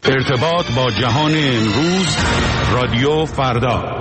ارتباط با جهان امروز، رادیو فردا.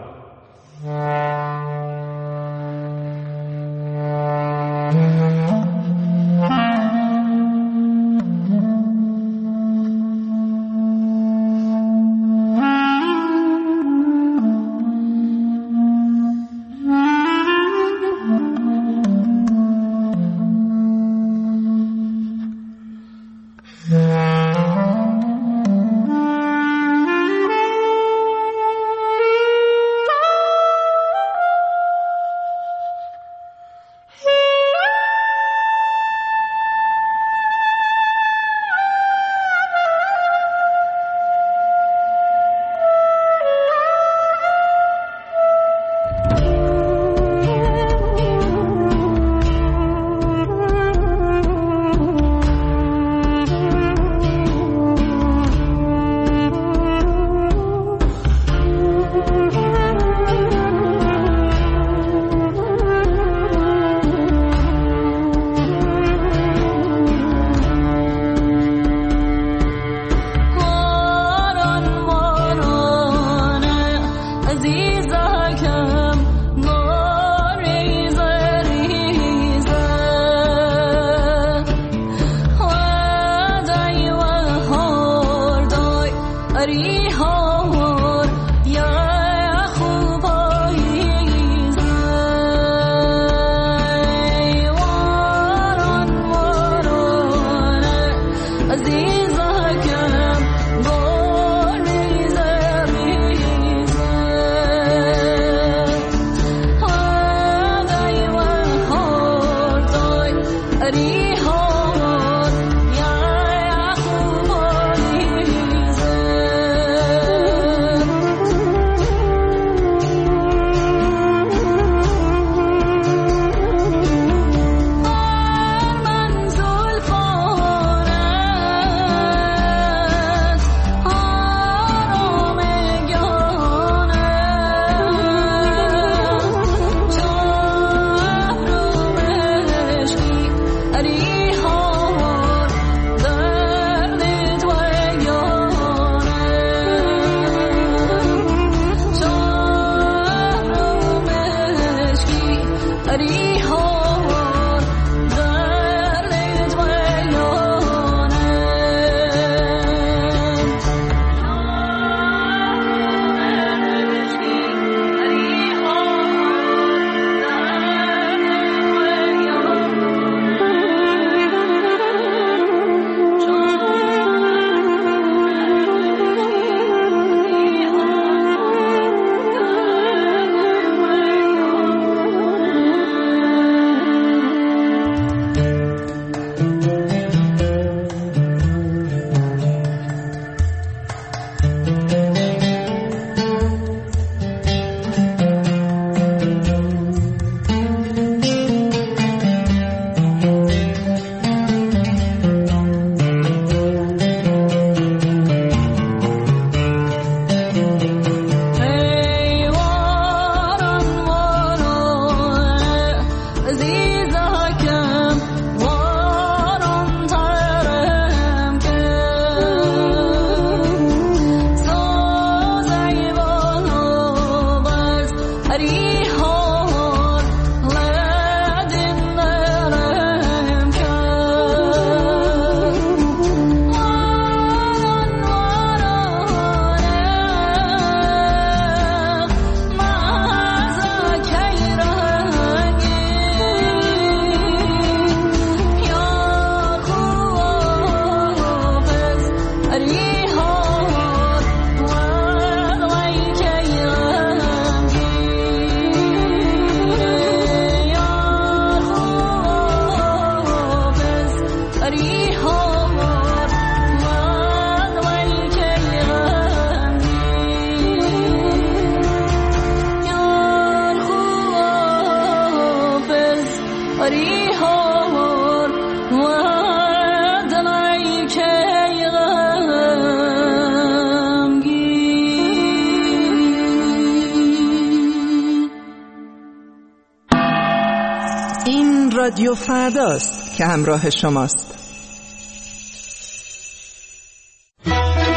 این رادیو فرداست که همراه شماست.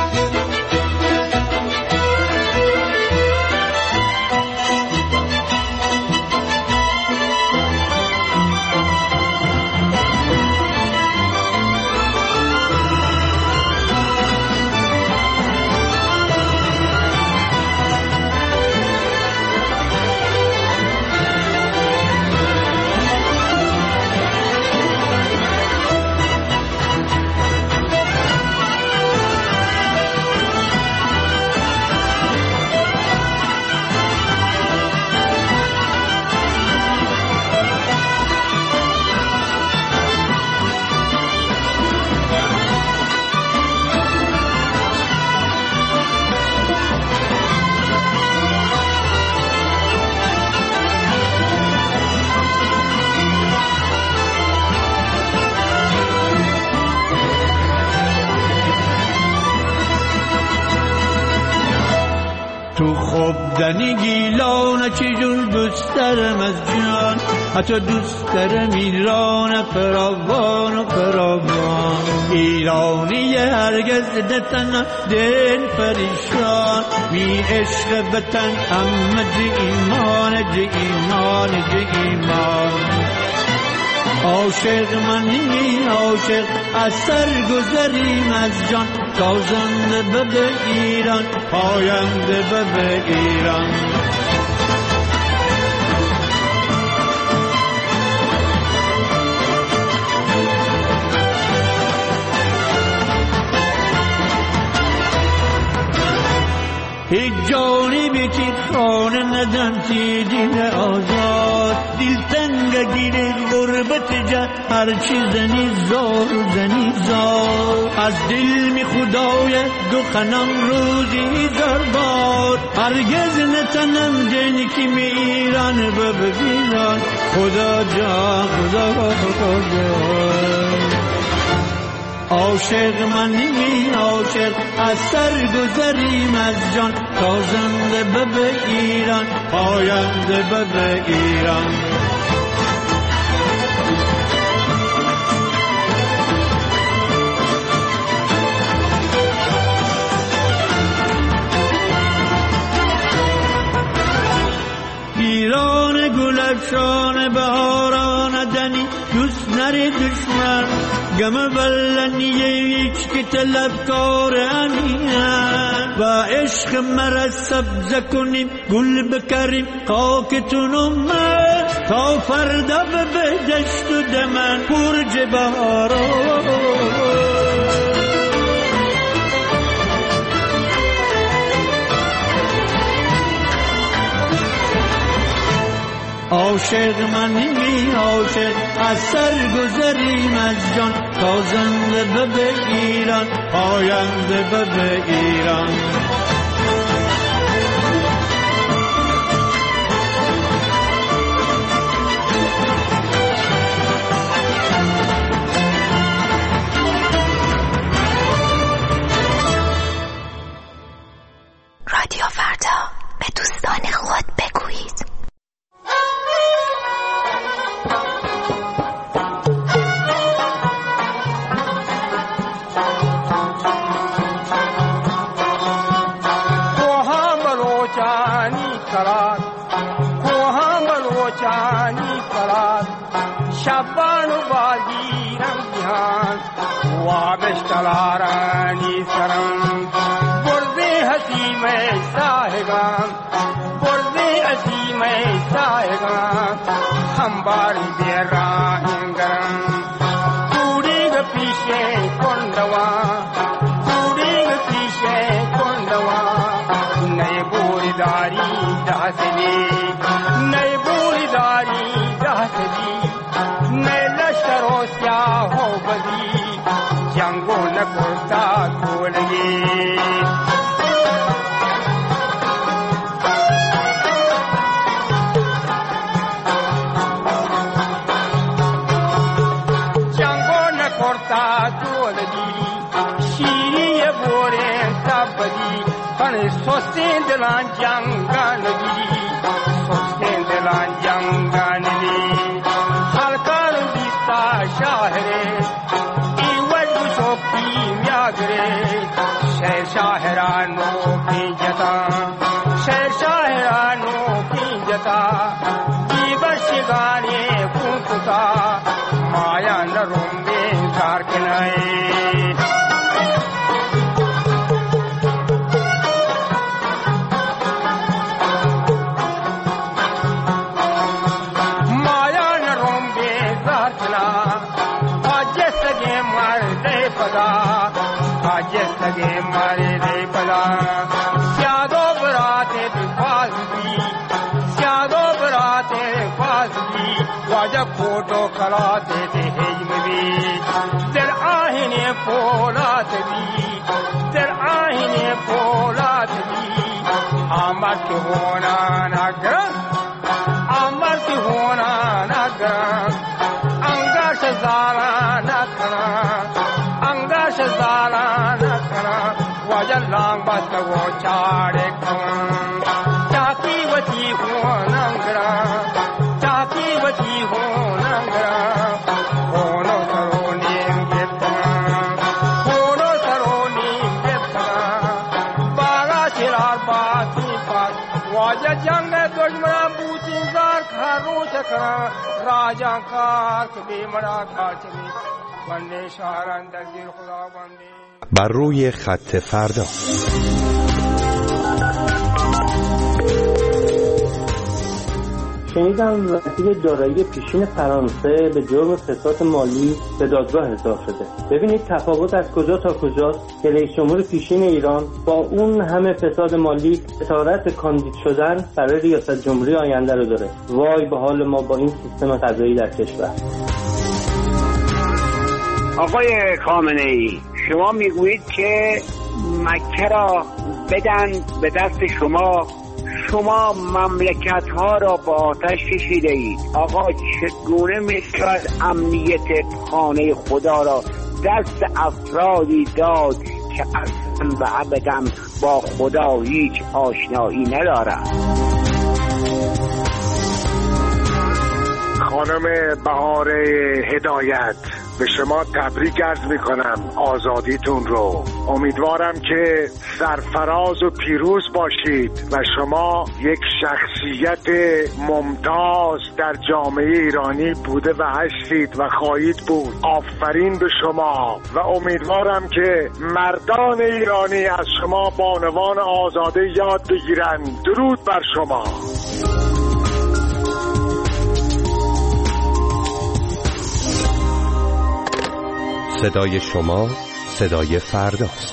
تو خوبدنی گیلان چجور دوست دارم از جان، حتی دوست دارم ایران فراوان و فراوان. ایرانی هرگز نتنم دل پریشان، می عشق وطن اما جه ایمان جه ایمان جه ایمان. عاشق منی عاشق از سر گذریم از جان، تازنده به ایران پاینده به ایران. هیچ جانی بیتی خانه ندم تی دین آزاد، دل تنگ گیره غربت جا هرچی زنی زار زنی زار. از دل می خدای دو خنم روزی زار بار، هرگز نتنم دین کی می ایران ببینان. خدا جان خدا جان. عاشق منی عاشق از سر گذریم از جان، تازنده به ایران پاینده به ایران. ایران گلفشان بهاران دنی، دوست نری دشمن گم بلنیه هیچ که طلبکار انیم. و عشق مرا سبزه کنیم گل بکریم خاکتون من، تا فردا به دشت و دمن برج بهاران. عاشق منی عاشق از سر گذریم از جان، تازنده به ایران پاینده به ایران. رادیو فردا، به دوستان خود بگویید. شبان و بازیرم جهان و بشتلارانی سرم، برده حسیم ساهگان برده عظیم ساهگان، خمباری بیران گرم کوری گ پیشه کندوان کوری گ پیشه کندوان. نئی بوری داری داسدی نئی بوری داری داسدی، نئی لشکر و سیاہ و بدی جنگو نکرتا کولگی. جنگو نکرتا کولگی، شیری بورے تبدی پن سوستین دلان جنگان دی، سوستین دلان جنگان دی. خلقان دیستا شاہرے ایوج شوکی میاگرے، شہر شاہرانو کی جتا شہر شاہرانو کی جتا. دیبشگانے کونکتا مایا نرومبے زارکنائے. जैसे मारे रे पला स्यादो बराते फासली स्यादो बराते फासली वाजा फोटो कराते थे हेजमवी तेर आहिने पोलात भी तेर आहिने पोलात भी. आमर के होना नगर आमर के होना नगर अंगाश जारा नकरा अंगाश जारा नकरा वाजा लांग बस वो चारे कौन. واجه جنگ دشمنان بوتین زار کارو چکران راجان کار کبھی مرا کار چلی بندے شهران در زیر خدا بندی. بر روی خط فردا. شنیدم وزیر دارایی پیشین فرانسه به جرم فساد مالی به دادگاه احضار شده. ببینید تفاوت از کجا تا کجاست که رئیس جمهور پیشین ایران با اون همه فساد مالی جسارت کاندید شدن برای ریاست جمهوری آینده رو داره. وای به حال ما با این سیستم قضایی در کشور. آقای خامنه‌ای، شما میگویید که مکه را بدن به دست شما مملکت ها را با آتش کشیده اید. آقا چگونه میشود امنیت خانه خدا را دست افرادی داد که اصلا و ابدا با خدا هیچ آشنایی ندارند؟ خانم بهار هدایت، به شما تبریک عرض میکنم آزادیتون رو. امیدوارم که سرفراز و پیروز باشید و شما یک شخصیت ممتاز در جامعه ایرانی بوده و هستید و خواهید بود. آفرین به شما و امیدوارم که مردان ایرانی از شما بانوان آزاده یاد بگیرند. درود بر شما. صدای شما صدای فرداست.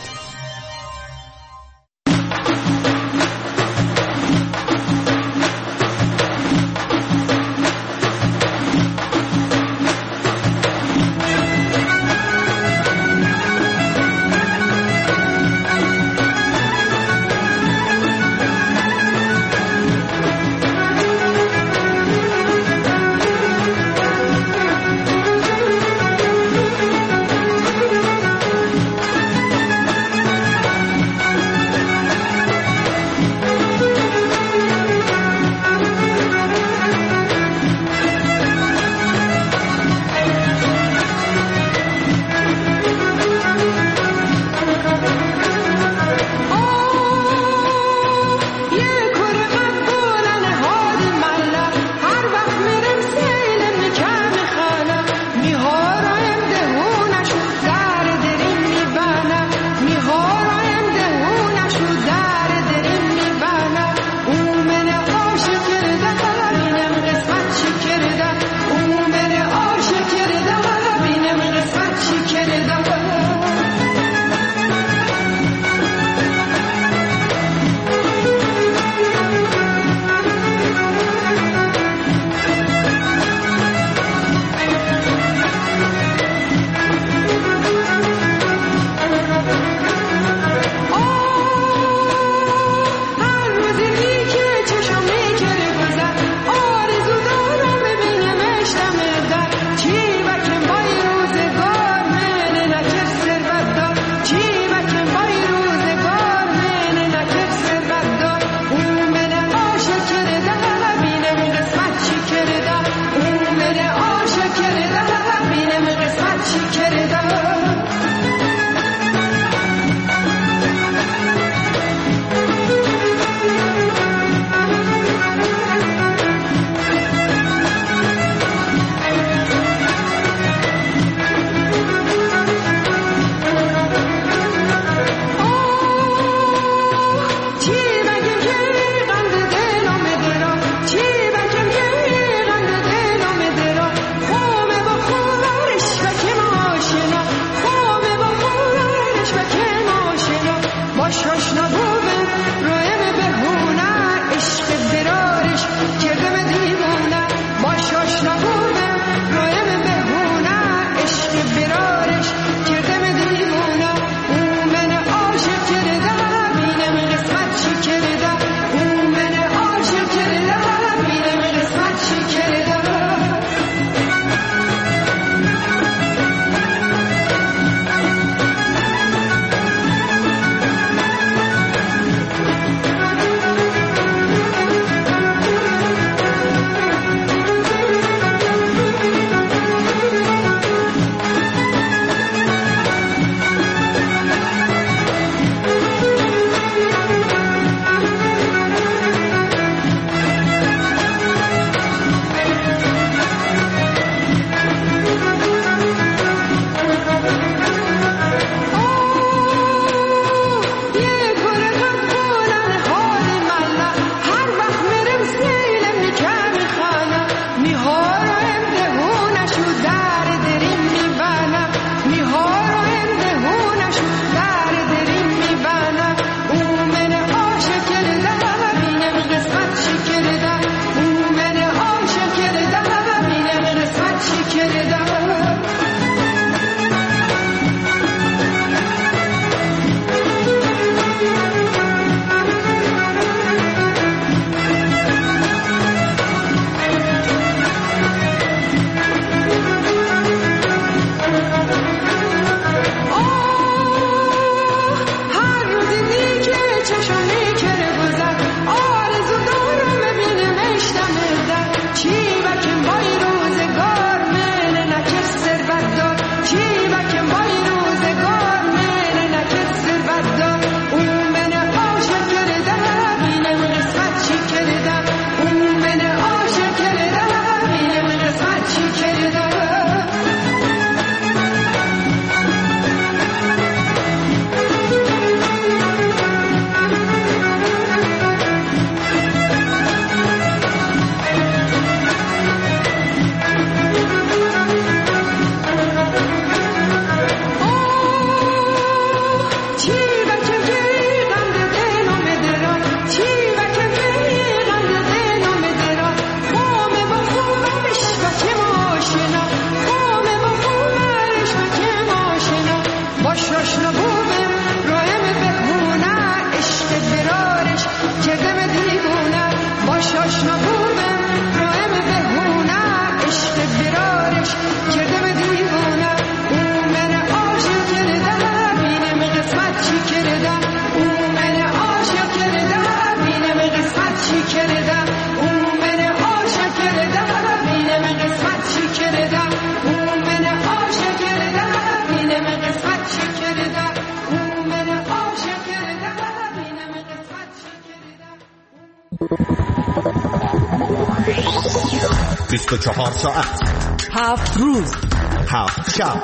24 ساعت 7 روز 7 شب.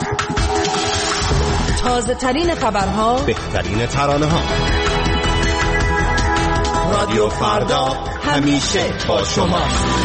تازه ترین خبرها، بهترین ترانه ها. رادیو فردا همیشه با شما.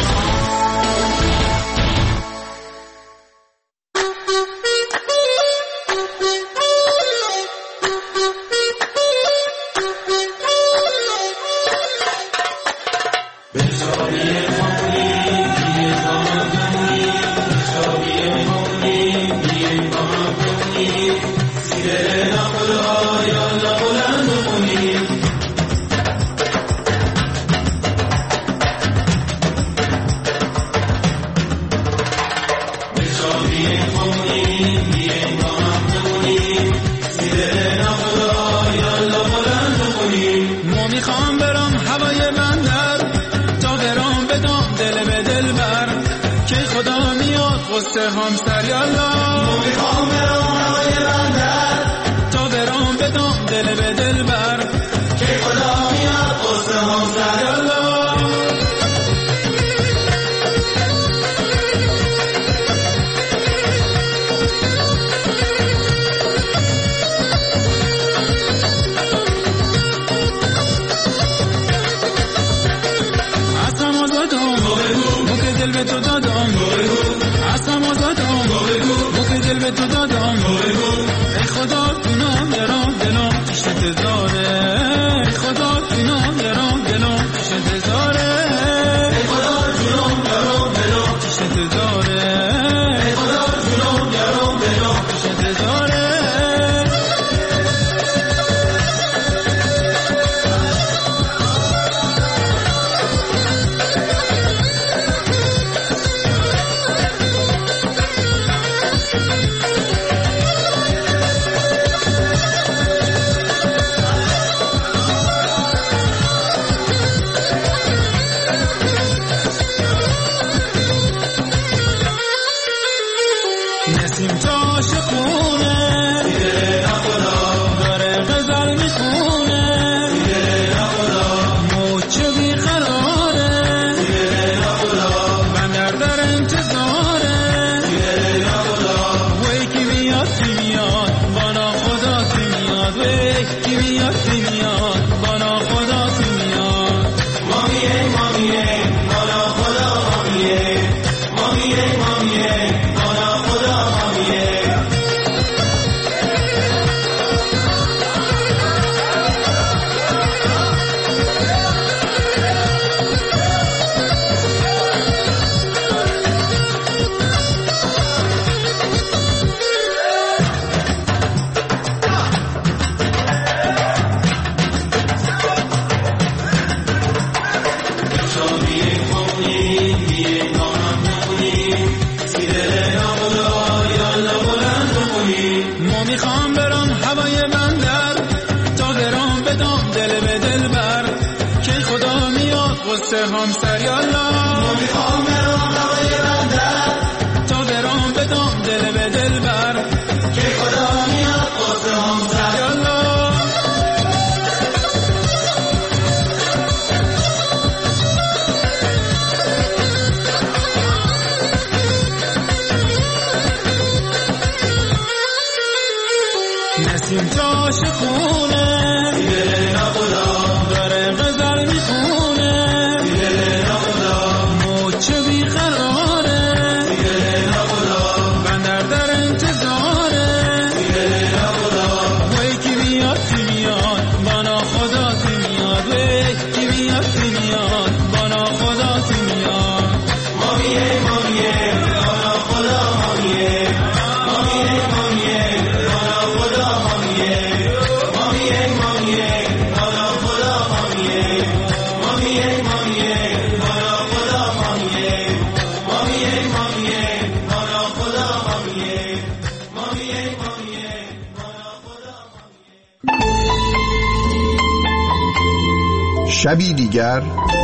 شبی دیگر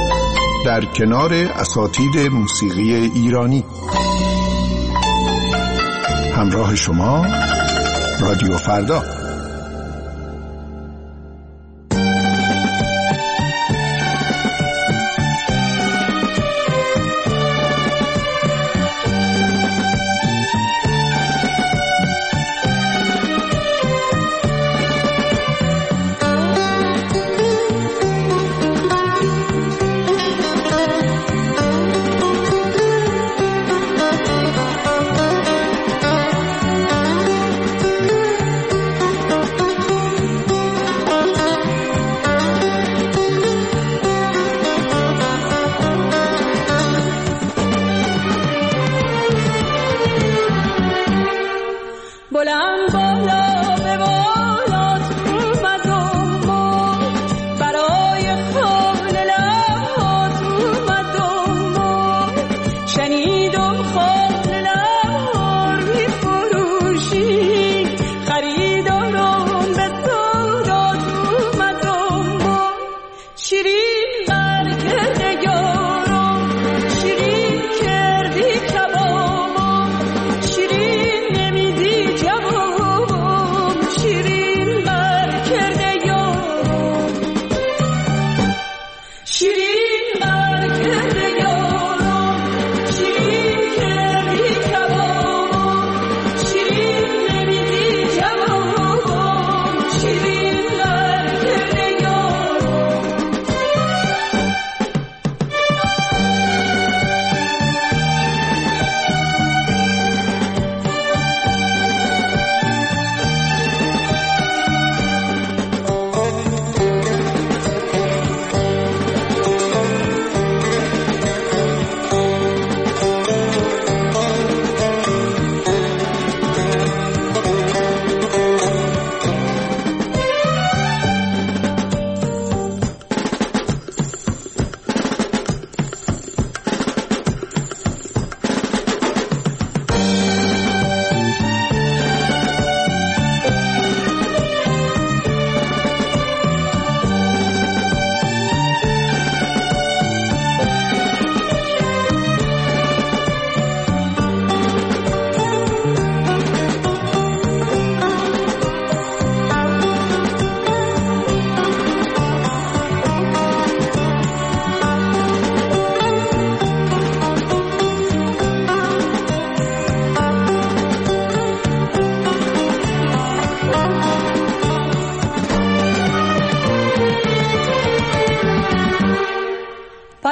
در کنار اساطیر موسیقی ایرانی. همراه شما رادیو فردا.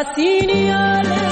Bassini alle